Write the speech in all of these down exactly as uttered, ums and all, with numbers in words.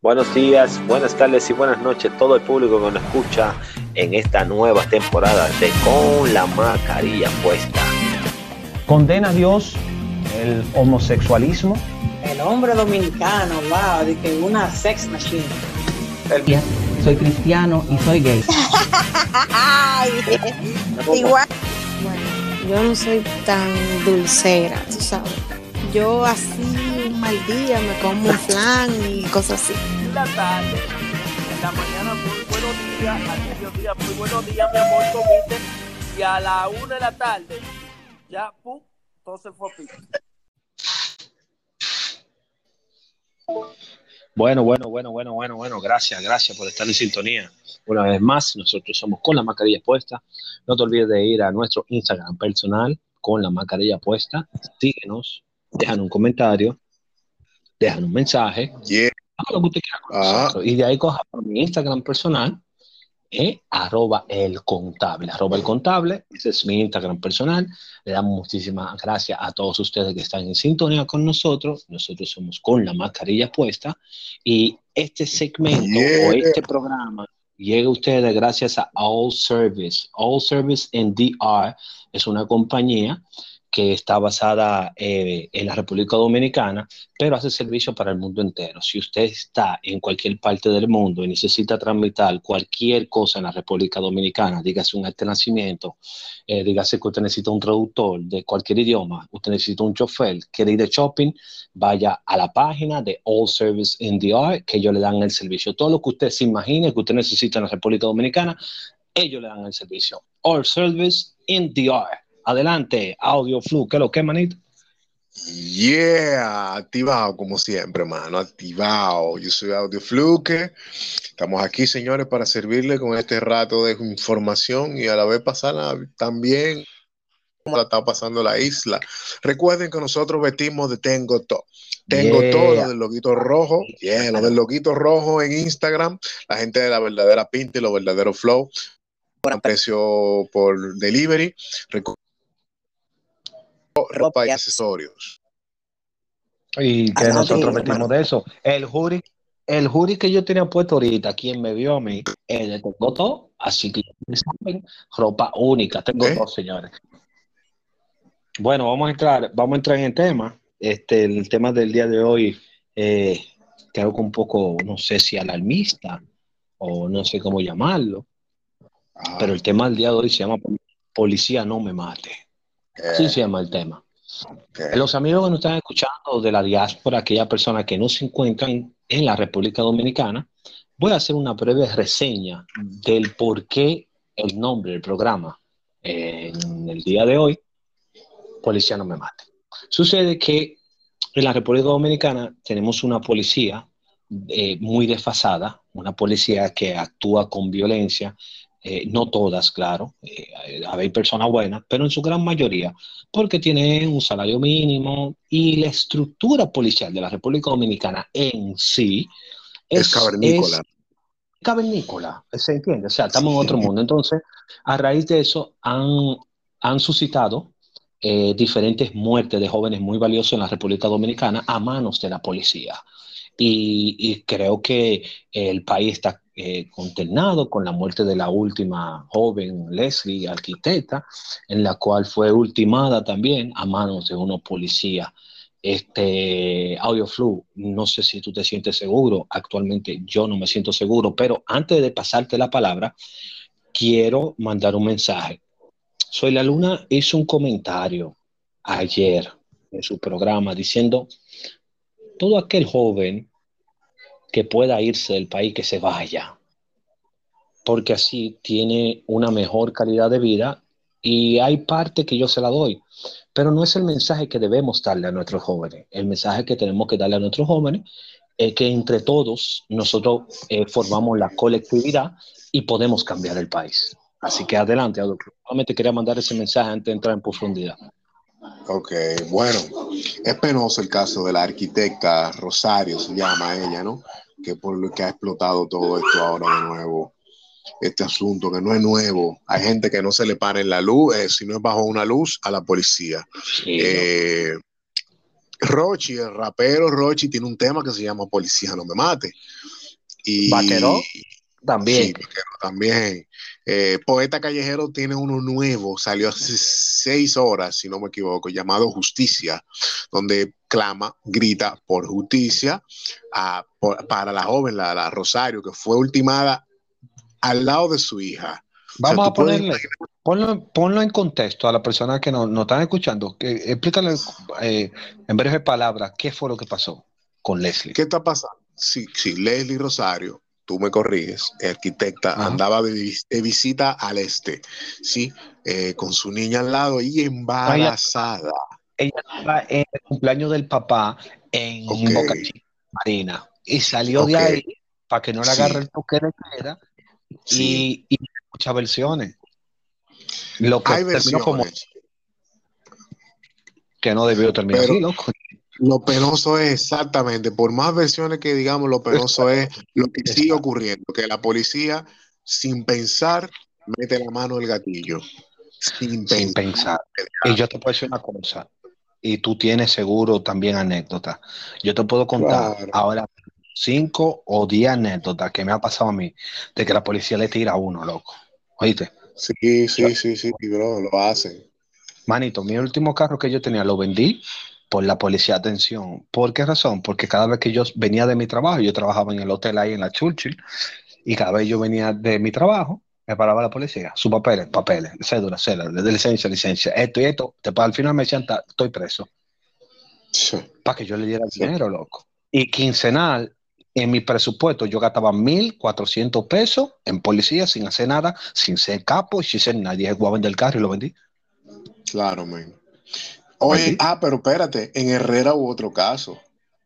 Buenos días, buenas tardes y buenas noches a todo el público que nos escucha en esta nueva temporada de Con la Mascarilla Puesta. ¿Condena a Dios el homosexualismo? El hombre dominicano, wow, de que una sex machine. El... Soy cristiano y soy gay. Igual. Bueno, yo no soy tan dulcera, tú sabes. Yo así un mal día me como un flan y cosas así. En la tarde, en la mañana muy buenos días, al mediodía muy buenos días, mi amor, comiste, y a la una de la tarde, ya, pum, todo se fue a pico. Bueno, bueno, bueno, bueno, bueno, bueno, gracias, gracias por estar en sintonía. Una vez más, nosotros somos Con la Mascarilla Puesta. No te olvides de ir a nuestro Instagram personal, Con la Mascarilla Puesta. Síguenos, dejan un comentario, dejan un mensaje, yeah. Haga lo que usted quiera con nosotros. Y de ahí coja por mi Instagram personal, eh, arroba el contable, arroba el contable, ese es mi Instagram personal. Le damos muchísimas gracias a todos ustedes que están en sintonía con nosotros. Nosotros somos Con la Mascarilla Puesta y este segmento yeah. o este programa llega a ustedes gracias a All Service. All Service en D R es una compañía que está basada eh, en la República Dominicana, pero hace servicio para el mundo entero. Si usted está en cualquier parte del mundo y necesita tramitar cualquier cosa en la República Dominicana, dígase un acta de nacimiento, eh, dígase que usted necesita un traductor de cualquier idioma, usted necesita un chofer, quiere ir de shopping, vaya a la página de All Service in D R, que ellos le dan el servicio. Todo lo que usted se imagine que usted necesita en la República Dominicana, ellos le dan el servicio. All Service in D R. Adelante, Audio Flu, ¿qué es lo que, manito? Yeah, activado como siempre, mano, activado. Yo soy Audio Fluke. Estamos aquí, señores, para servirle con este rato de información y a la vez pasarla también como la está pasando la isla. Recuerden que nosotros vestimos de Tengo Todo. Tengo yeah. todo lo del loguito rojo, yeah, lo del loguito rojo en Instagram, la gente de la verdadera pinta y los verdaderos flow, por precio por delivery. Recuerden ropa y accesorios. Y que nosotros metimos de eso. El jury, el jury que yo tenía puesto ahorita, quien me vio a mí, él tengo todo, así que saben, ropa única, tengo ¿Eh? todo, señores. Bueno, vamos a entrar, vamos a entrar en el tema. Este, el tema del día de hoy, eh, creo que un poco, no sé si alarmista, o no sé cómo llamarlo, ah. pero el tema del día de hoy se llama Policía no me mate. Así se llama el tema. Okay. Los amigos que nos están escuchando de la diáspora, aquellas personas que no se encuentran en la República Dominicana, voy a hacer una breve reseña del por qué el nombre del programa eh, en el día de hoy, Policía no me mate. Sucede que en la República Dominicana tenemos una policía eh, muy desfasada, una policía que actúa con violencia. Eh, no todas, claro, eh, hay personas buenas, pero en su gran mayoría, porque tienen un salario mínimo y la estructura policial de la República Dominicana en sí es, es cavernícola. Es cavernícola, ¿se entiende? O sea, estamos sí. en otro mundo. Entonces, a raíz de eso, han, han suscitado eh, diferentes muertes de jóvenes muy valiosos en la República Dominicana a manos de la policía. Y, y creo que el país está eh, consternado con la muerte de la última joven Leslie, arquitecta, en la cual fue ultimada también a manos de unos policías. Este, Audio Flu, no sé si tú te sientes seguro, actualmente yo no me siento seguro, pero antes de pasarte la palabra, quiero mandar un mensaje. Soy la Luna hizo un comentario ayer en su programa diciendo: todo aquel joven que pueda irse del país, que se vaya, porque así tiene una mejor calidad de vida, y hay parte que yo se la doy, pero no es el mensaje que debemos darle a nuestros jóvenes. El mensaje que tenemos que darle a nuestros jóvenes es que entre todos nosotros eh, formamos la colectividad y podemos cambiar el país. Así que adelante, doctor. Solamente quería mandar ese mensaje antes de entrar en profundidad. Ok, bueno, es penoso el caso de la arquitecta Rosario, se llama ella, ¿no? Que por lo que ha explotado todo esto ahora de nuevo, este asunto que no es nuevo. Hay gente que no se le para en la luz, eh, si no es bajo una luz, a la policía. Sí, eh, Rochi, el rapero Rochi, tiene un tema que se llama Policía no me mate. Y Vaquero también. Sí, Vaquero también. Eh, Poeta Callejero tiene uno nuevo, salió hace seis horas, si no me equivoco, llamado Justicia, donde clama, grita por justicia a, por, para la joven, la, la Rosario, que fue ultimada al lado de su hija. Vamos o sea, a ponerle, ponlo, ponlo en contexto a las personas que nos no están escuchando. Que, explícale eh, en breves palabras qué fue lo que pasó con Leslie. ¿Qué está pasando? Sí, sí, Leslie Rosario, tú me corriges, arquitecta, Ajá. andaba de, de visita al este, ¿sí? Eh, con su niña al lado y embarazada. Ella estaba en el cumpleaños del papá en okay. Boca Chica, Marina, y salió okay. de ahí para que no le agarre sí. el toque de queda sí. y, y muchas versiones. Lo que Hay terminó versiones. como que no debió terminar Pero, así, loco. Lo penoso es exactamente, por más versiones que digamos, lo penoso es lo que sigue ocurriendo, que la policía, sin pensar, mete la mano al gatillo. Sin, sin pensar. Y yo te puedo decir una cosa, y tú tienes seguro también anécdotas. Yo te puedo contar claro. ahora cinco o diez anécdotas que me ha pasado a mí, de que la policía le tira a uno, loco. ¿Oíste? Sí, sí, yo, sí, sí, bro, lo hacen. Manito, mi último carro que yo tenía lo vendí por la policía. Atención. ¿Por qué razón? Porque cada vez que yo venía de mi trabajo, yo trabajaba en el hotel ahí en la Churchill, y cada vez yo venía de mi trabajo, me paraba la policía, sus papeles, papeles, cédula, cédula, de licencia, licencia, esto y esto, al final me decían, estoy preso. Sí. Para que yo le diera sí. dinero, loco. Y quincenal, en mi presupuesto, yo gastaba mil cuatrocientos pesos en policía sin hacer nada, sin ser capo y sin ser nadie. Voy a vender el carro y lo vendí. Claro, man. Oye, ah, pero espérate, en Herrera hubo otro caso.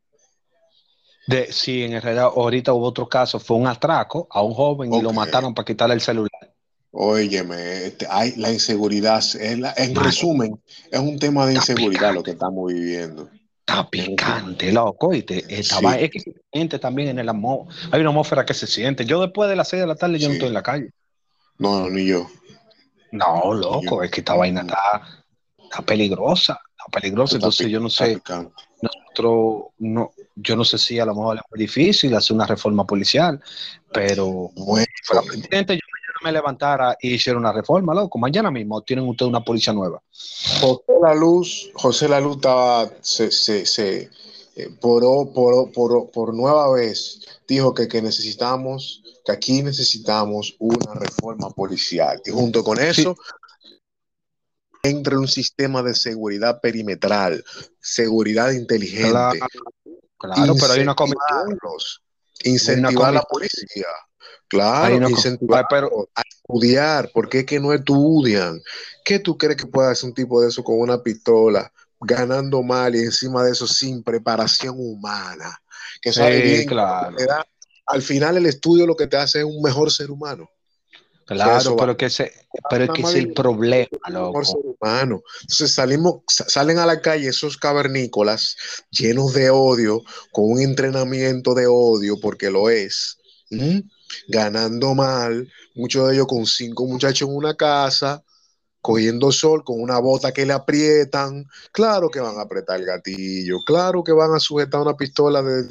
De, sí, en Herrera ahorita hubo otro caso, fue un atraco a un joven okay. y lo mataron para quitarle el celular. Óyeme, este, hay, la inseguridad, es la, en Mano, resumen, es un tema de inseguridad picante. Lo que estamos viviendo. Está picante, loco, y te, estaba, sí. es que se siente también en el amor, hay una atmósfera que se siente. Yo después de las seis de la tarde yo sí. no estoy en la calle. No, no, ni yo. No, loco, es que esta vaina está, está peligrosa, está peligrosa, está entonces yo no sé, nosotros, no, yo no sé si a lo mejor es muy difícil hacer una reforma policial, pero bueno, si fuera presidente yo me levantara y hiciera una reforma, loco, mañana mismo tienen ustedes una policía nueva. José La Luz, José La Luz estaba, se, se, se eh, por, por, por, por nueva vez dijo que, que necesitamos, que aquí necesitamos una reforma policial, y junto con eso sí. entre un sistema de seguridad perimetral, seguridad inteligente. Claro, claro pero hay una comisión. Incentivar a la policía. Claro, incentivar pero, a estudiar, porque es que no estudian. ¿Qué tú crees que puede hacer un tipo de eso con una pistola, ganando mal y encima de eso sin preparación humana? Que sí, sabe bien, claro. Que da, al final el estudio lo que te hace es un mejor ser humano. Claro, pero que ese, pero es que es el problema, loco. Ser humano. Entonces salimos, salen a la calle esos cavernícolas llenos de odio, con un entrenamiento de odio, porque lo es, ¿Mm? ganando mal, muchos de ellos con cinco muchachos en una casa, cogiendo sol, con una bota que le aprietan. Claro que van a apretar el gatillo, claro que van a sujetar una pistola de...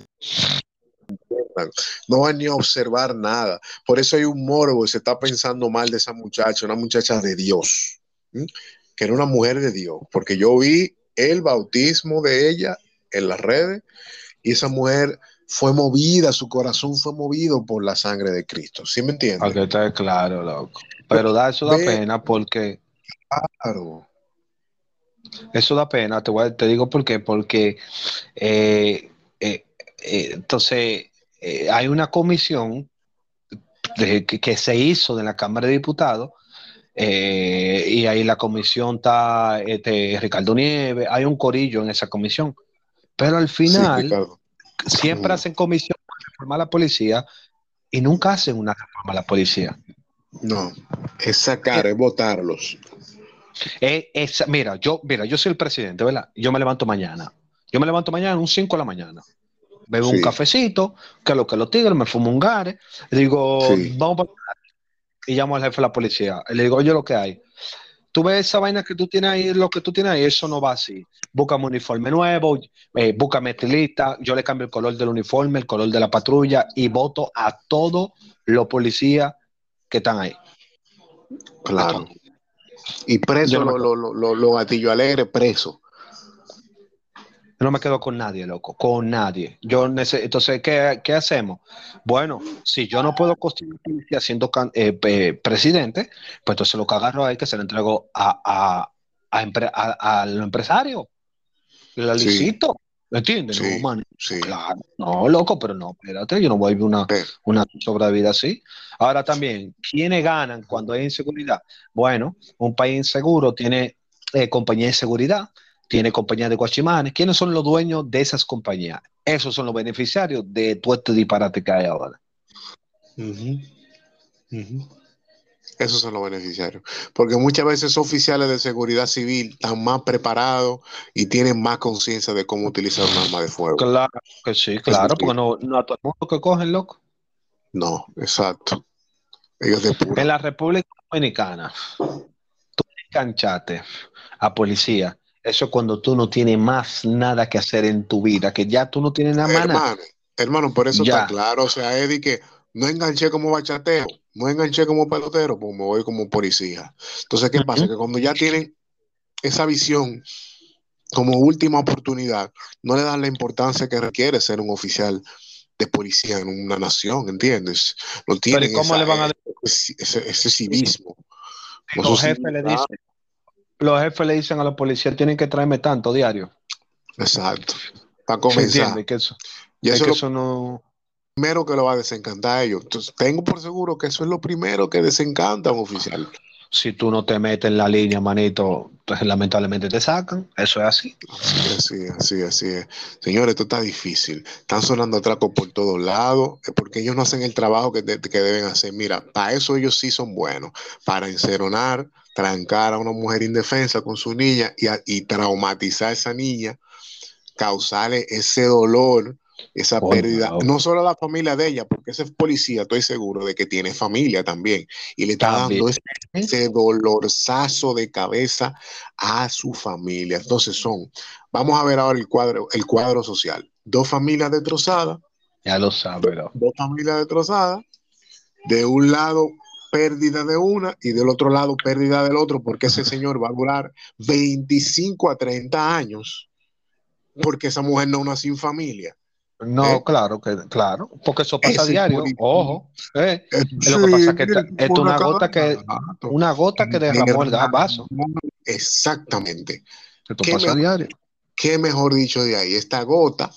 No van ni a observar nada. Por eso hay un morbo y se está pensando mal de esa muchacha, una muchacha de Dios, ¿sí? Que era una mujer de Dios, porque yo vi el bautismo de ella en las redes y esa mujer fue movida, su corazón fue movido por la sangre de Cristo. ¿Sí me entiendes? Para que esté claro, loco. Pero da, eso da Ve, pena porque... Claro. Eso da pena, te, voy a, te digo por qué. Porque eh, eh, eh, entonces... Eh, hay una comisión de, que, que se hizo de la Cámara de Diputados eh, y ahí la comisión está este, Ricardo Nieves, hay un corillo en esa comisión, pero al final sí, siempre hacen comisión para reformar la policía y nunca hacen una reforma a la policía. No, es sacar, eh, es votarlos. Eh, es, mira, yo, mira, yo soy el presidente, ¿verdad? Yo me levanto mañana, yo me levanto mañana a un cinco de la mañana. Bebo sí. un cafecito, que lo que los tigres, me fumo un gare, le digo, sí. vamos para... y llamo al jefe de la policía, le digo, oye, lo que hay, tú ves esa vaina que tú tienes ahí, lo que tú tienes ahí, eso no va así. Búscame un uniforme nuevo, eh, búscame estilista, yo le cambio el color del uniforme, el color de la patrulla y voto a todos los policías que están ahí. Claro. Y preso, los lo, lo, lo, lo gatillos alegres, preso. Yo no me quedo con nadie, loco, con nadie. Yo neces- Entonces, ¿qué, ¿qué hacemos? Bueno, si yo no puedo constituir siendo can- eh, eh, presidente, pues entonces lo que agarro ahí que se lo entrego a, a, a, empre- a, a los empresarios. La Sí, licito. ¿Me entiendes? sí, No, man. sí. Claro. No, loco, pero no, espérate, yo no voy a vivir una, Pero, una sobrevida así. Ahora también, ¿quiénes ganan cuando hay inseguridad? Bueno, un país inseguro tiene eh, compañía de seguridad, tiene compañía de guachimanes. ¿Quiénes son los dueños de esas compañías? Esos son los beneficiarios de todo este disparate que hay ahora. ujú, ujú. Esos son los beneficiarios. Porque muchas veces oficiales de seguridad civil están más preparados y tienen más conciencia de cómo utilizar un arma de fuego. Claro que sí, Es claro, decir, porque no, no a todo el mundo que cogen, loco. no, exacto. Ellos En depuran. la República Dominicana, tú enganchaste a policía. Eso es cuando tú no tienes más nada que hacer en tu vida, que ya tú no tienes nada más nada. Hermano, hermano, por eso está Ya. claro. O sea, Eddie, que no enganché como bachatero, no enganché como pelotero, pues me voy como policía. Entonces, ¿qué pasa? Ujú. Que cuando ya tienen esa visión como última oportunidad, no le dan la importancia que requiere ser un oficial de policía en una nación, ¿entiendes? No Pero ¿y tienen cómo le esa, van a eh, ese, ese- ese civismo. No los su jefes le civilidad. dicen, los jefes le dicen a los policías, tienen que traerme tanto diario? Exacto. Para ¿Se comenzar. entiende? Que eso, Y es eso que es lo eso no. primero que lo va a desencantar a ellos. Entonces, tengo por seguro que eso es lo primero que desencanta a un oficial. Si tú no te metes en la línea, manito, pues lamentablemente te sacan. Eso es así. Así es, así, así es. Señores, esto está difícil. Están sonando atracos por todos lados, eh, porque ellos no hacen el trabajo que, de- que deben hacer. Mira, para eso ellos sí son buenos, para enceronar, trancar a una mujer indefensa con su niña y, a- y traumatizar a esa niña, causarle ese dolor, esa Coño, pérdida, loco. no solo a la familia de ella, porque ese policía, estoy seguro de que tiene familia también, y le está También. dando ese, ese dolorzazo de cabeza a su familia. Entonces son, vamos a ver ahora el cuadro, el cuadro social. Dos familias destrozadas, Ya lo sabes, loco. dos familias destrozadas, de un lado pérdida de una y del otro lado pérdida del otro, porque ese señor va a durar veinticinco a treinta años porque esa mujer no nació sin familia. No, ¿eh? claro que, claro, porque eso pasa a Ese diario. policía, Ojo, eh. eh, Es lo que pasa sí, es que mire, esta- esto es una una cada gota que, rato. una gota que derramó el gas vaso. Exactamente. Esto ¿Qué pasa a mejor, diario. qué mejor dicho de ahí? Esta gota,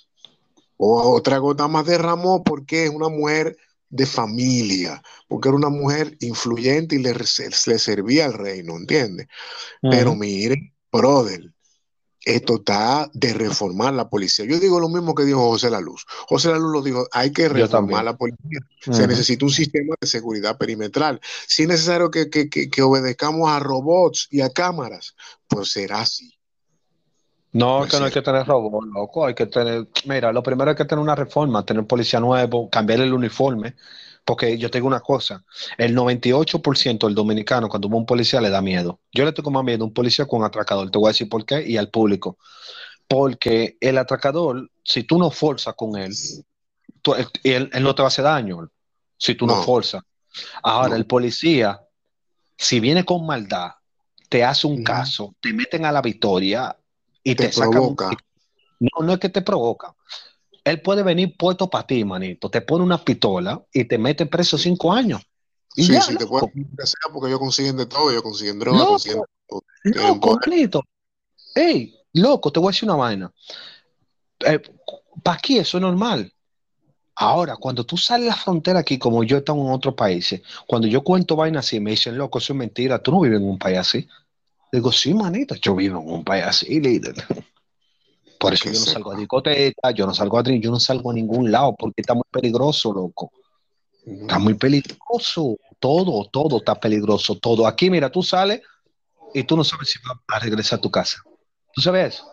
o otra gota más derramó porque es una mujer de familia, porque era una mujer influyente y le, le servía al reino, ¿entiendes? Pero Ujú. mire, brother, esto está de reformar la policía. Yo digo lo mismo que dijo José La Luz. José La Luz lo dijo, hay que Yo reformar también. la policía. Ujú. Se necesita un sistema de seguridad perimetral. Si es necesario que, que, que, que obedezcamos a robots y a cámaras, pues será así. No, Pues que no hay será. que tener robots, loco. Hay que tener, mira, lo primero hay que tener una reforma, tener policía nuevo, cambiar el uniforme. Porque yo te digo una cosa, el noventa y ocho por ciento del dominicano cuando ve un policía le da miedo. Yo le tengo más miedo a un policía con un atracador. Te voy a decir por qué y al público. Porque el atracador, si tú no forzas con él, tú- él, él- él no te va a hacer daño si tú no No, forzas. Ahora, no. el policía, si viene con maldad, te hace un Ujú. caso, te meten a la victoria y Te te sacan un... provoca. No, no es que te provoca. Él puede venir puesto para ti, manito. Te pone una pistola y te mete preso cinco años. Y Sí, ya, sí, te puede loco. que sea porque ellos consiguen de todo. Ellos consiguen droga, consiguen Loco, todo. Tienen loco, poder. manito. Ey, loco, te voy a decir una vaina. Eh, para aquí eso es normal. Ahora, cuando tú sales a la frontera aquí, como yo he estado en otros países, cuando yo cuento vainas así, me dicen, loco, eso es mentira, tú no vives en un país así. Digo, sí, manito, yo vivo en un país así, líder. Por eso Que yo no sepa. salgo a discoteca, yo no salgo a drink, yo no salgo a ningún lado, porque está muy peligroso, loco. Está Ujú. muy peligroso. Todo, todo está peligroso, todo. Aquí, mira, tú sales y tú no sabes si vas a regresar a tu casa. ¿Tú sabes eso?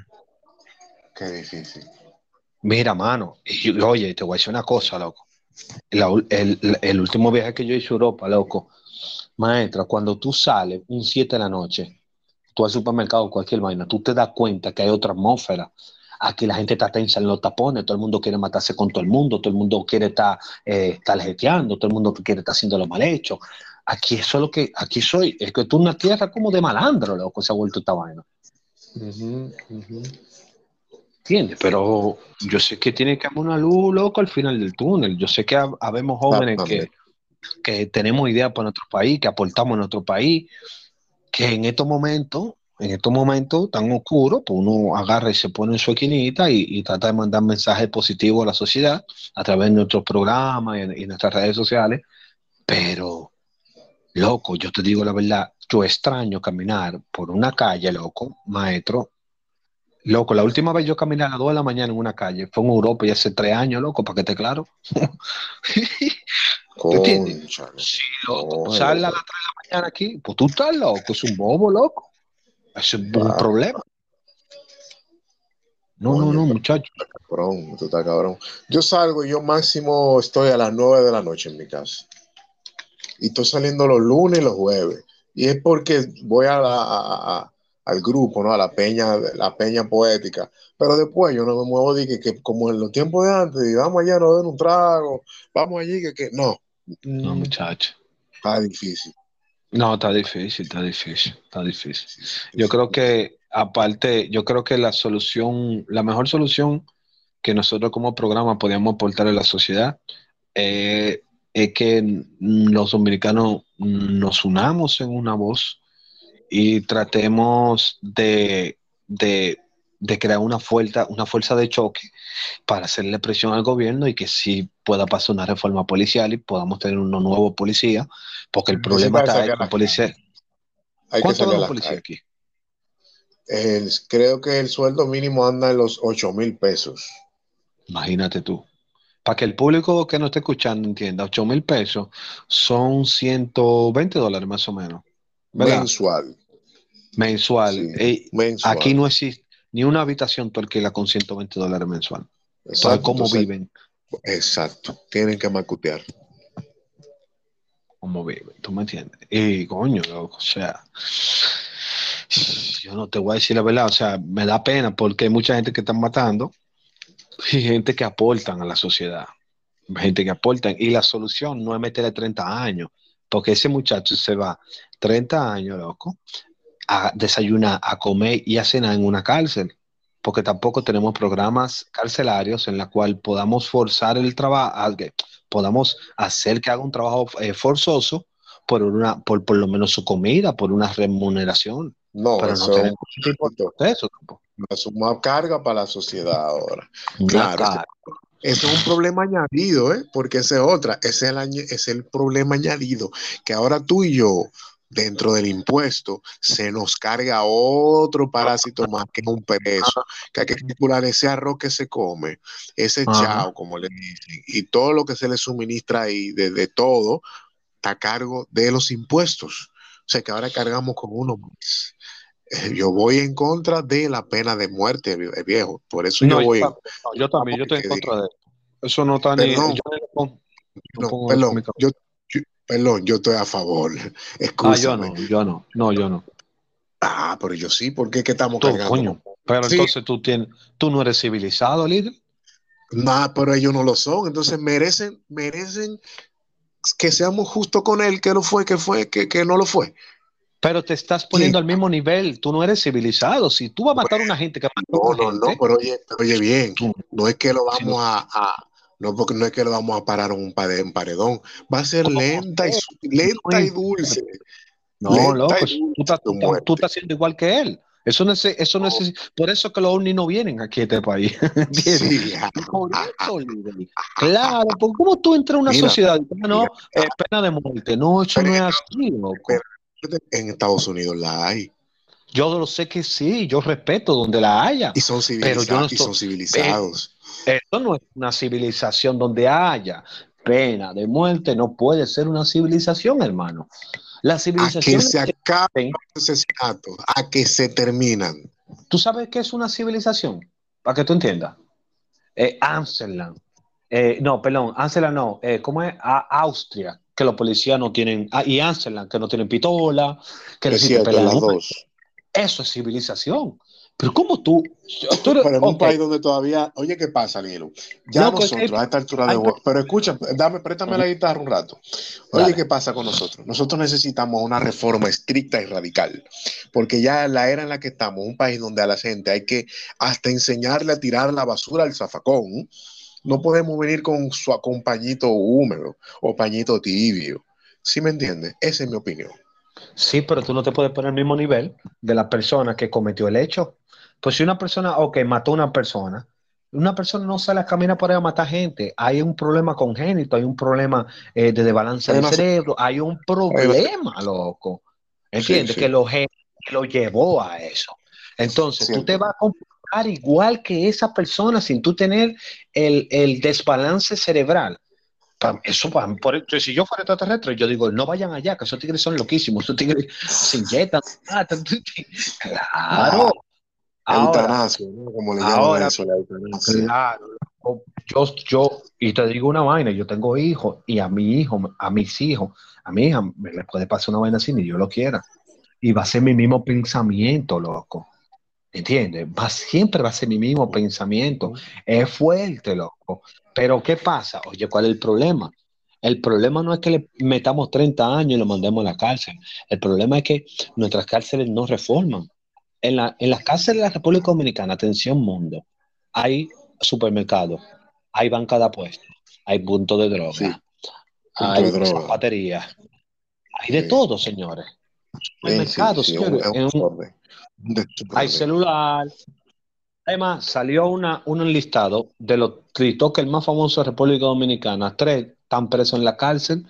Qué difícil. Mira, mano, y yo- oye, te voy a decir una cosa, loco. La ul- el, el- el último viaje que yo hice a Europa, loco, Maestra, cuando tú sales un siete de la noche, tú al supermercado, cualquier vaina, tú te das cuenta que hay otra atmósfera. Aquí la gente está tensa en los tapones, todo el mundo quiere matarse con todo el mundo, todo el mundo quiere estar eh, tarjeteando, todo el mundo quiere estar haciendo lo mal hecho. Aquí eso es lo que, aquí soy, es que tú una tierra como de malandro, loco, se ha vuelto esta vaina. Ujú, ujú. ¿Entiendes? Pero yo sé que tiene que haber una luz, loco, al final del túnel. Yo sé que hab- habemos jóvenes que, Exactamente. que tenemos ideas para nuestro país, que aportamos a nuestro país, que en estos momentos, en estos momentos tan oscuros, pues uno agarra y se pone en su esquinita y, y trata de mandar mensajes positivos a la sociedad a través de nuestros programas y, y nuestras redes sociales. Pero, loco, yo te digo la verdad, yo extraño caminar por una calle, loco, maestro. Loco, la última vez yo caminé a las dos de la mañana en una calle fue en Europa y hace tres años, loco, para que esté claro. ¿Tú entiendes? Cónchale. Sí, loco. Oye, Sale a las tres de la mañana aquí, pues tú estás loco, es un bobo, loco. Eso es un wow, problema. No, no, coño, no, pero muchacho. cabrón, tú estás cabrón. Yo salgo y yo máximo estoy a las nueve de la noche en mi casa. Y estoy saliendo los lunes y los jueves. Y es porque voy a la, a- a- al grupo, ¿no? A la peña, la peña poética. Pero después yo no me muevo de que, que como en los tiempos de antes, y vamos allá, nos den un trago, vamos allí, que, que no. No, Mm, muchacho. está difícil. No, está difícil, está difícil, está difícil. Sí, sí, Yo sí, creo sí. que, aparte, yo creo que la solución, la mejor solución que nosotros como programa podíamos aportar a la sociedad eh, es que mm, los dominicanos nos unamos en una voz y tratemos de, de, de crear una fuerza, una fuerza de choque para hacerle presión al gobierno y que sí pueda pasar una reforma policial y podamos tener unos nuevos policías, porque el problema Necesita está es salir a que un la calle. policía... Hay que ¿Cuánto salir a gana un la policía calle. aquí? El- creo que el sueldo mínimo anda en los ocho mil pesos Imagínate tú. Para que el público que no esté escuchando entienda, ocho mil pesos son ciento veinte dólares más o menos, ¿verdad? mensual. Mensual. Sí, Eh, aquí mensual. no existe ni una habitación tú alquilas con ciento veinte dólares mensual. Entonces, Exacto. ¿cómo Entonces, viven? exacto. Tienen que macutear. ¿Cómo viven? ¿Tú me entiendes? Y coño, loco, o sea, yo no te voy a decir la verdad, o sea, me da pena porque hay mucha gente que están matando y gente que aportan a la sociedad, gente que aportan. Y la solución no es meterle treinta años, porque ese muchacho se va treinta años, loco, a desayunar, a comer y a cenar en una cárcel, porque tampoco tenemos programas carcelarios en la cual podamos forzar el trabajo, podamos hacer que haga un trabajo eh, forzoso por una, por, por lo menos su comida, por una remuneración, No, pero no eso tenemos ese tipo de procesos tampoco. es una carga para la sociedad ahora. Una Claro, ese- cara. eso es un problema añadido, ¿eh? Porque ese es otra, ese es el, añ- es el problema añadido, que ahora tú y yo, dentro del impuesto, se nos carga otro parásito más que es un perezo, que hay que calcular ese arroz que se come, ese Ajá. chao, como le dicen, y todo lo que se le suministra ahí, de, de todo, está a cargo de los impuestos. O sea que ahora cargamos con uno más. Eh, Yo voy en contra de la pena de muerte, vie- viejo. Por eso yo No, yo voy en... también, no, yo también, yo estoy en porque contra digo, de esto. Eso no está ni, yo perdón, ni lo pongo, no no, pongo eso en mi perdón, cabeza. yo, yo- perdón, yo estoy a favor. Ah, yo Excúsame. no, yo no, no, yo no. Ah, pero yo sí, ¿por qué que estamos Tú, cargando coño, con... pero Sí, entonces tú tienes, tú no eres civilizado, líder, nada, pero ellos no lo son. Entonces merecen, merecen que seamos justos con él, que lo fue, que fue, que, que no lo fue. pero te estás ¿Quién? poniendo al mismo nivel, tú no eres civilizado. Si tú vas a matar a una gente que mató a No, otra no, no, gente, pero oye, pero oye bien, tú, no es que lo si no, vamos a, a- no, porque no es que lo vamos a parar en un pare- en paredón, va a ser ¿cómo lenta y, es? su- No lenta y importa. dulce, No, lenta loco, y eso- tú dulce estás, tu tú estás- tú muerte. estás haciendo igual que él. Eso no es, eso no es, por eso que los ovnis no vienen aquí a este país, ¿entiendes? Sí, ja, Por ja, ja, eso, líder. Claro, porque ¿cómo tú entras a una mira, sociedad y dices, "Ah, mira, no, eh, pena de muerte"? No, eso pero no en es Estados, así, loco. pero en Estados Unidos la hay Yo lo sé que sí, yo respeto donde la haya, y son pero yo no civilizados y estoy. son eh, civilizados. Esto no es una civilización donde haya pena de muerte, no puede ser una civilización, hermano. La A que civilización se es acaben que, los asesinatos, a que se terminan. ¿tú sabes qué es una civilización? Para que tú entiendas. Eh, Amsterdam. Eh, no, perdón, Amsterdam no. Eh, ¿cómo es? A- Austria. que los policías no tienen, ah, y Amsterdam, que no tienen pistola, que Es les cierto, pelean. las dos. Eso es civilización. Pero ¿cómo tú? tú eres- Pero en un ok, país donde todavía, oye, ¿qué pasa, Lilo? Ya no, que- nosotros que- a esta altura de hay- juego, pero escucha, dame, préstame la guitarra un rato. Oye, Dale. ¿qué pasa con nosotros? Nosotros necesitamos una reforma estricta y radical, porque ya la era en la que estamos, un país donde a la gente hay que hasta enseñarle a tirar la basura al zafacón. No podemos venir con su con pañito húmedo o pañito tibio. ¿Sí me entiendes? Esa es mi opinión. Sí, pero tú no te puedes poner al mismo nivel de la persona que cometió el hecho. Pues si una persona, ok, mató a una persona, una persona no sale a caminar por ahí a matar gente. Hay un problema congénito, hay un problema eh, de desbalance Hay del una- cerebro, hay un hay una- problema, loco. ¿Entiendes? Sí, sí. Que lo, ge- que lo llevó a eso. Entonces, tú te Cierto. vas a comportar igual que esa persona sin tú tener el, el desbalance cerebral. Pa- Eso, pa- por, eso, si yo fuera extraterrestre, yo digo, no vayan allá, que esos tigres son loquísimos, esos tigres se inyectan, matan. Claro. Ahora, Eutanasia, ¿no? Como le llaman a ahora, eso, la eutanasia. claro. Yo, yo, y te digo una vaina, yo tengo hijos, y a mi hijo, a mis hijos, a mi hija, me le puede pasar una vaina así, ni yo lo quiera. Y va a ser mi mismo pensamiento, loco. ¿Entiendes? Va, siempre va a ser mi mismo pensamiento. Es fuerte, loco. Pero ¿qué pasa? Oye, ¿cuál es el problema? El problema no es que le metamos treinta años y lo mandemos a la cárcel. El problema es que nuestras cárceles no reforman. En, la, en las cárceles de la República Dominicana, atención mundo, hay supermercados, hay banca de apuestas, hay puntos de droga, Sí, punto hay de droga. zapaterías, hay de Sí. todo, señores. Sí, sí, Supermercados, sí, es un, señores. es un En un- desorden. Un hay desorden. celular. Además, salió una, un enlistado de los TikTokers más famosos de República Dominicana. Tres están presos en la cárcel.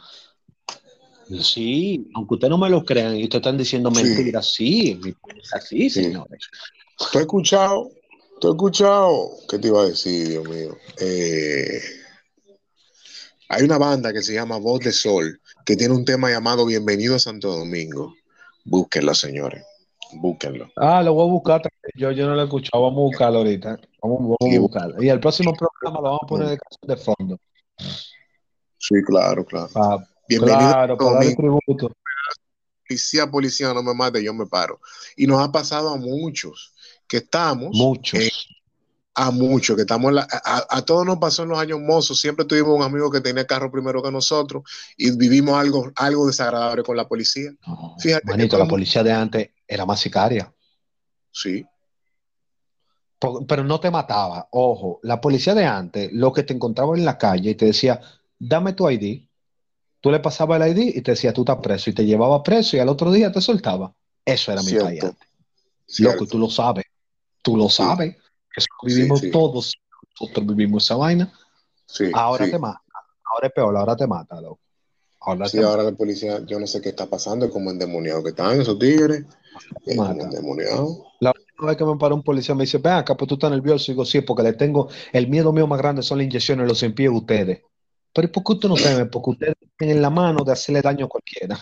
Sí, aunque ustedes no me lo crean y ustedes están diciendo Sí. mentiras, sí, es así, Sí. señores. ¿Tú has escuchado? ¿Tú has escuchado? ¿Qué te iba a decir, Dios mío? Eh, hay una banda que se llama Voz de Sol, que tiene un tema llamado Bienvenido a Santo Domingo. Búsquenlo, señores. Búsquenlo. Ah, lo voy a buscar. Yo, yo no lo he escuchado. Vamos a buscarlo ahorita. Vamos, vamos Y- a buscarlo. Y el próximo programa lo vamos a poner de canción de fondo. Sí, claro, claro. Pa- Bienvenido claro, a Santo para darle Domingo. tributo. Policía, policía, no me mate, yo me paro. Y nos ha pasado a muchos que estamos, Muchos. eh, a muchos que estamos, en la- a, a todos nos pasó en los años mozos. Siempre tuvimos un amigo que tenía carro primero que nosotros y vivimos algo, algo desagradable con la policía. No, Fíjate que manito, todo la el mundo- policía de antes era más sicaria. Sí, Po- Pero no te mataba. Ojo, la policía de antes, lo que te encontraba en la calle y te decía, dame tu I D. Tú le pasabas el I D y te decía, tú estás preso. Y te llevaba preso y al otro día te soltaba. Eso era mi país cierto, antes. cierto. Loco, y tú lo sabes. Tú lo Sí. sabes. Eso lo Sí, vivimos sí. todos. Nosotros vivimos esa vaina. Sí, Ahora sí. te mata. Ahora es peor. Ahora te mata, loco. Ahora Sí, te ahora la policía, yo no sé qué está pasando, es como endemoniado que están esos tigres, es como mata. endemoniado. La última vez que me paró un policía me dice, ven acá, pues tú estás nervioso. Y digo, sí, porque le tengo, el miedo mío más grande son las inyecciones, los cien pies de ustedes. Pero ¿y por qué usted no teme? Porque ustedes tienen en la mano de hacerle daño a cualquiera.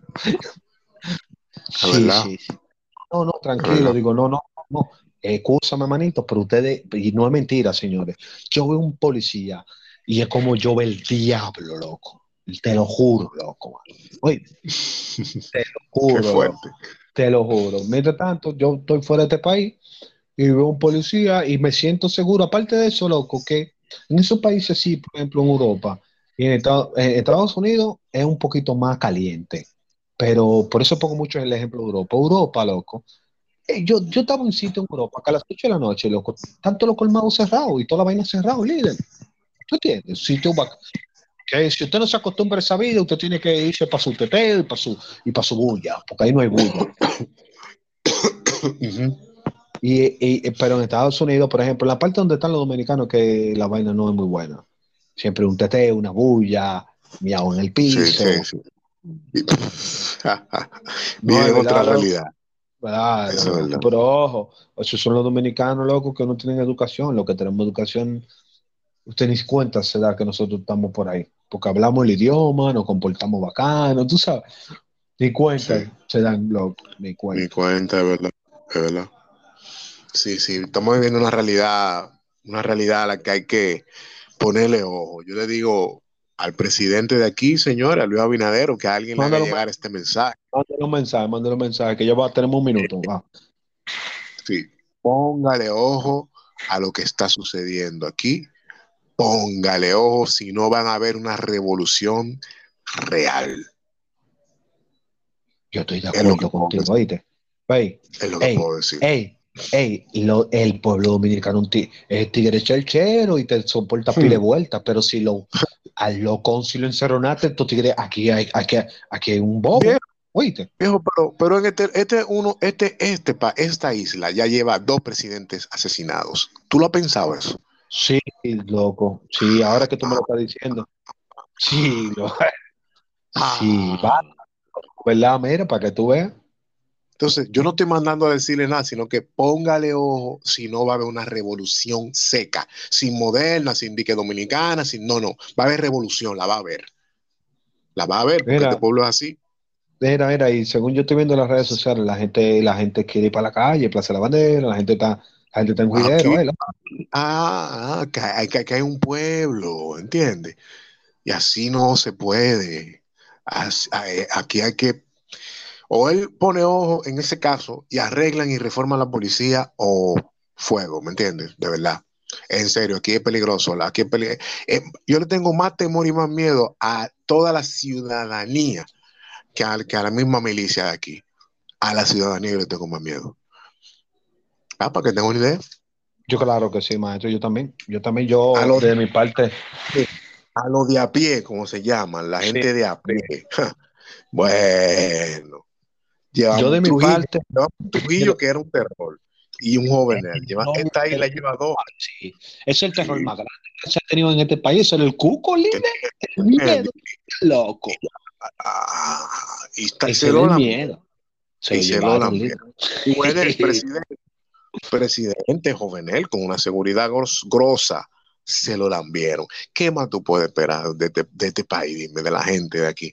Sí, verdad. sí, sí. No, no, Es tranquilo. verdad. Digo, no, no, no. Excúsame, manito, pero ustedes, y no es mentira, señores. Yo veo un policía y es como yo veo el diablo, loco. Te lo juro, loco. Oye, te lo Qué juro, loco. fuerte. Te lo juro. Mientras tanto, yo estoy fuera de este país y veo un policía y me siento seguro. Aparte de eso, loco, que en esos países sí, por ejemplo en Europa y en Estados, en Estados Unidos es un poquito más caliente. Pero por eso pongo mucho el ejemplo de Europa. Europa, loco. Eh, yo, yo estaba en un sitio en Europa que a las ocho de la noche, loco, tanto los colmados cerrados y toda la vaina cerrada, líder. ¿Tú entiendes? Si tú vas- que si usted no se acostumbra a esa vida, usted tiene que irse para su teteo y para su, y para su bulla, porque ahí no hay bulla. Ujú. Y, y- pero en Estados Unidos, por ejemplo, en la parte donde están los dominicanos, que la vaina no es muy buena. Siempre un teteo, una bulla, miau en el Sí, piso. sí, sí. Y- No, Viven es otra verdad, loco. realidad. Claro, Eso es loco, verdad. pero ojo, esos son los dominicanos, loco, que no tienen educación. Los que tenemos educación, usted ni cuenta se da que nosotros estamos por ahí. Porque hablamos el idioma, nos comportamos bacano, tú sabes. Ni cuenta Sí. se dan, loco, ni Mi cuenta. cuenta, es verdad. Es verdad. Sí, sí. Estamos viviendo una realidad, una realidad a la que hay que ponerle ojo. Yo le digo, al presidente de aquí, señor, a Luis Abinader, o que a alguien le haga Mándalo, llegar este mensaje. mándale un mensaje, mándale un mensaje, que ya va, tenemos un minuto. Va. Sí, póngale ojo a lo que está sucediendo aquí. Póngale ojo, si no van a haber una revolución real. Yo estoy de Es lo que acuerdo puedo contigo, decir. oíste. Ey, Es lo que ey, puedo decir. ey, ey, lo- el pueblo dominicano un ti- es tigre chelchero y te soporta pile Hmm. vuelta, pero si lo al loco si lo encerronaste, estos tigres, aquí hay, aquí, hay- aquí hay un bobo, Viejo, oíste. viejo, pero, pero en este, este uno, este, este, pa- esta isla ya lleva dos presidentes asesinados. ¿Tú lo has pensado eso? Sí, loco, sí, ahora que tú me lo estás diciendo, sí, lo, sí, va, Ah. ¿verdad? Mira, para que tú veas. Entonces, yo no estoy mandando a decirle nada, sino que póngale ojo si no va a haber una revolución seca, sin moderna, sin dique dominicana, sin no, no, va a haber revolución, la va a haber, la va a haber, porque este Mira, pueblo es así. mira, mira, y según yo estoy viendo en las redes sociales, la gente, la gente quiere ir para la calle, Plaza de la Bandera, la gente está, la gente está en Aquí, juidero, ¿eh? ah, ah, que hay, que, que hay un pueblo, ¿entiendes? Y así no se puede. Así- eh, aquí hay que, o él pone ojo en ese caso y arreglan y reforman la policía o fuego, ¿me entiendes? De verdad. En serio, aquí es peligroso. Aquí es peli- eh, yo le tengo más temor y más miedo a toda la ciudadanía que a, que a la misma milicia de aquí. A la ciudadanía yo le tengo más miedo. Ah, para que tenga una idea. Yo claro que sí, maestro, yo también, yo también, A yo los de mi parte, a lo de a pie, como se llaman, la sí, gente de a sí. pie. Bueno, Yo de llevamos mi Trujillo, parte, llevamos de Trujillo lo- que era un terror y un joven él. Lleva, no, esta el- isla lleva dos. sí, es el terror Sí, más grande que se ha tenido en este país, el cuco, líder, el miedo, loco, ah, y, está- y ese se es lo el lambieron, miedo, se lo y se lo llevaron, líder. lambieron. Bueno, el presidente, presidente jovenel con una seguridad gros- grosa, se lo lambieron. ¿Qué más tú puedes esperar de este, de este país, dime, de la gente de aquí?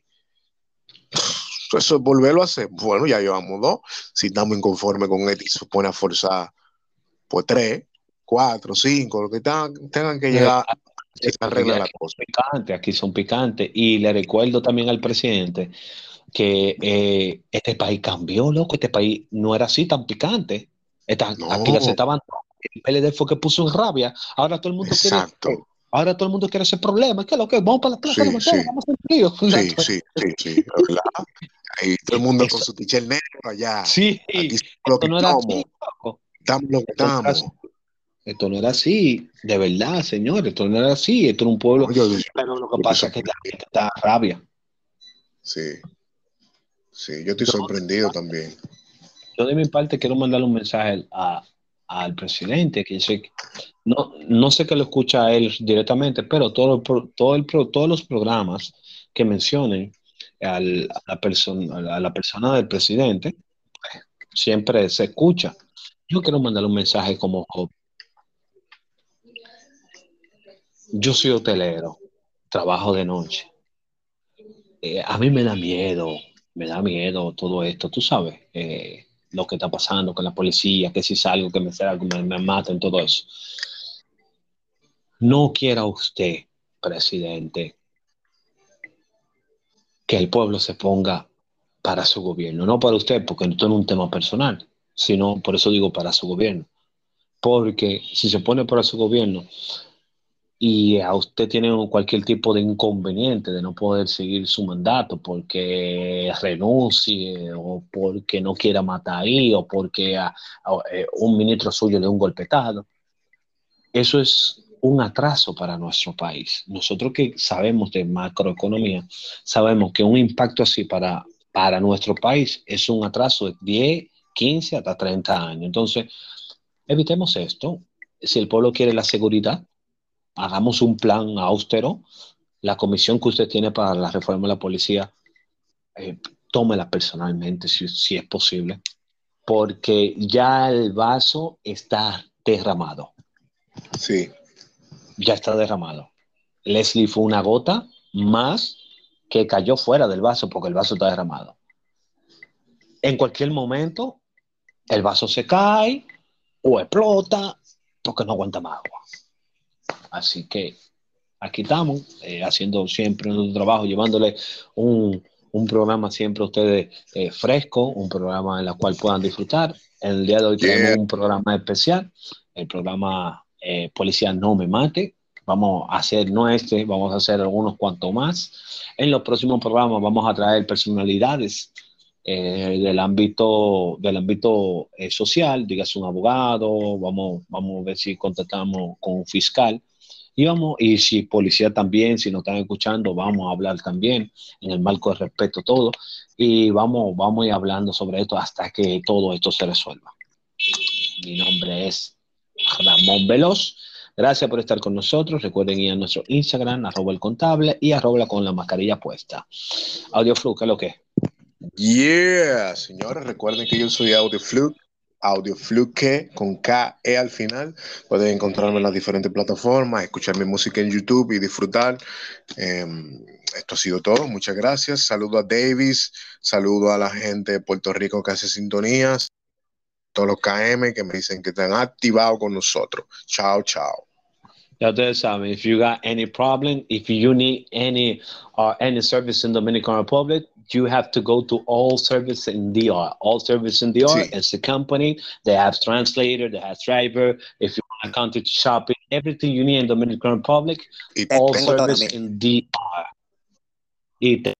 Eso es volverlo a hacer. Bueno, ya llevamos dos. Si estamos inconformes con esto y se pone a forzar, pues tres, cuatro, cinco, lo que tengan, tengan que Eh, llegar, que sí, se porque arregle ya la aquí son cosa. picantes, aquí son picantes. Y le recuerdo también al presidente que eh, este país cambió, loco, este país no era así tan picante. Esta- aquí la No, aceptaban, el P L D fue que puso en rabia. Ahora todo el mundo quiere, exacto. ahora todo el mundo quiere ese problema. ¿Qué es lo que? Vamos para la plaza de la Sí, Bandera, sí, vamos a hacer frío. sí, sí, sí, sí, es verdad. Ahí todo el mundo con Eso, su tichel negro allá. sí, Aquí somos lo esto que no era somos, así, loco. estamos lo que Esto no era estamos. así. Esto no era así, de verdad, señor. Esto no era así. Esto era un pueblo. No, yo, yo, Pero lo que yo estoy pasa es que la sorprendido. gente está rabia. Sí, sí, yo estoy Yo, sorprendido también. yo de mi parte quiero mandarle un mensaje a, al presidente, que sé, no, no sé que lo escucha a él directamente, pero todo, el pro- todo el, pro- todos los programas que mencionen al- a, la persona, a la persona del presidente, siempre se escucha. Yo quiero mandarle un mensaje como joven. Yo soy hotelero, trabajo de noche. Eh, a mí me da miedo, me da miedo todo esto, tú sabes, eh, lo que está pasando con la policía, que si salgo, que me salgo, me, me maten, todo eso. No quiera usted, presidente, que el pueblo se ponga para su gobierno, no para usted, porque esto no es un tema personal, sino por eso digo para su gobierno. Porque si se pone para su gobierno y a usted tiene cualquier tipo de inconveniente de no poder seguir su mandato porque renuncie o porque no quiera matar ahí o porque a, a, eh, un ministro suyo le da un golpetado, eso es un atraso para nuestro país. Nosotros que sabemos de macroeconomía, sabemos que un impacto así para, para nuestro país es un atraso de diez, quince hasta treinta años. Entonces, evitemos esto. Si el pueblo quiere la seguridad, hagamos un plan austero. La comisión que usted tiene para la reforma de la policía, eh, tómela personalmente si, si es posible, porque ya el vaso está derramado. Sí, Ya está derramado. Leslie fue una gota más que cayó fuera del vaso porque el vaso está derramado. En cualquier momento, el vaso se cae o explota porque no aguanta más agua. Así que aquí estamos, eh, haciendo siempre nuestro trabajo, llevándole un, un programa siempre a ustedes eh, fresco, un programa en el cual puedan disfrutar. El día de hoy tenemos Yeah. un programa especial, el programa eh, Policía No Me Mate. Vamos a hacer no este, vamos a hacer algunos cuantos más. En los próximos programas vamos a traer personalidades eh, del ámbito, del ámbito eh, social, dígase un abogado, vamos, vamos a ver si contactamos con un fiscal. Y, vamos, y si policía también, si nos están escuchando, vamos a hablar también en el marco de respeto todo. Y vamos, vamos a ir hablando sobre esto hasta que todo esto se resuelva. Mi nombre es Ramón Veloz. Gracias por estar con nosotros. Recuerden ir a nuestro Instagram, arroba el contable y arroba con la mascarilla puesta. Audioflu, ¿qué es lo que es? Yeah, señores, recuerden que yo soy Audiofluke, Audiofluke con K E al final. Pueden encontrarme en las diferentes plataformas, escuchar mi música en YouTube y disfrutar. Eh, esto ha sido todo. Muchas gracias. Saludo a Davis, saludo a la gente de Puerto Rico que hace sintonías, todos los K M que me dicen que están activados con nosotros. Chao, chao. Ya ustedes saben, if you got any problem, if you need any uh, any service in Dominican Republic, you have to go to All Service in D R. All Service in D R Sí. is a company. They have translator, they have driver. If you want to come to shopping, everything you need in Dominican Republic, Y All tengo Service también. in D R. Y